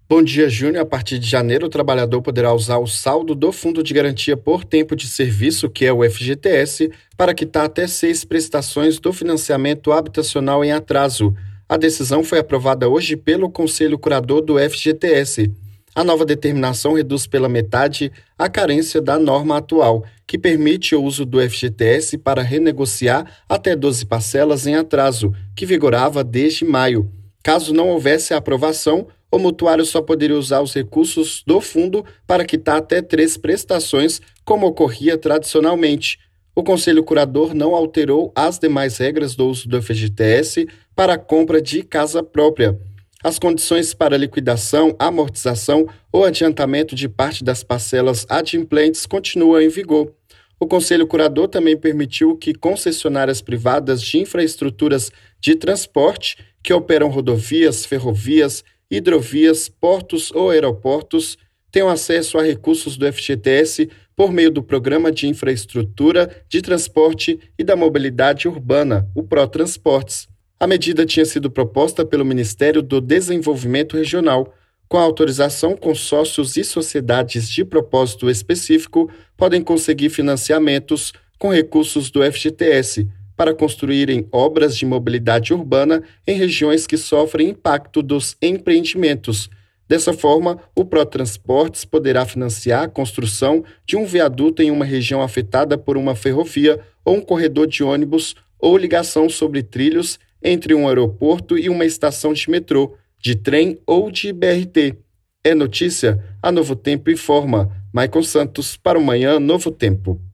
Bom dia, Júnior. A partir de janeiro, o trabalhador poderá usar o saldo do Fundo de Garantia por Tempo de Serviço, que é o FGTS, para quitar até 6 prestações do financiamento habitacional em atraso. A decisão foi aprovada hoje pelo Conselho Curador do FGTS. A nova determinação reduz pela metade a carência da norma atual, que permite o uso do FGTS para renegociar até 12 parcelas em atraso, que vigorava desde maio. Caso não houvesse a aprovação, o mutuário só poderia usar os recursos do fundo para quitar até 3 prestações, como ocorria tradicionalmente. O Conselho Curador não alterou as demais regras do uso do FGTS para a compra de casa própria. As condições para liquidação, amortização ou adiantamento de parte das parcelas adimplentes continuam em vigor. O Conselho Curador também permitiu que concessionárias privadas de infraestruturas de transporte, que operam rodovias, ferrovias, hidrovias, portos ou aeroportos, tenham acesso a recursos do FGTS por meio do Programa de Infraestrutura de Transporte e da Mobilidade Urbana, o ProTransportes. A medida tinha sido proposta pelo Ministério do Desenvolvimento Regional. Com a autorização, consórcios e sociedades de propósito específico podem conseguir financiamentos com recursos do FGTS para construírem obras de mobilidade urbana em regiões que sofrem impacto dos empreendimentos. Dessa forma, o ProTransportes poderá financiar a construção de um viaduto em uma região afetada por uma ferrovia ou um corredor de ônibus ou ligação sobre trilhos entre um aeroporto e uma estação de metrô, de trem ou de BRT. É notícia? A Novo Tempo informa. Maicon Santos para o Manhã Novo Tempo.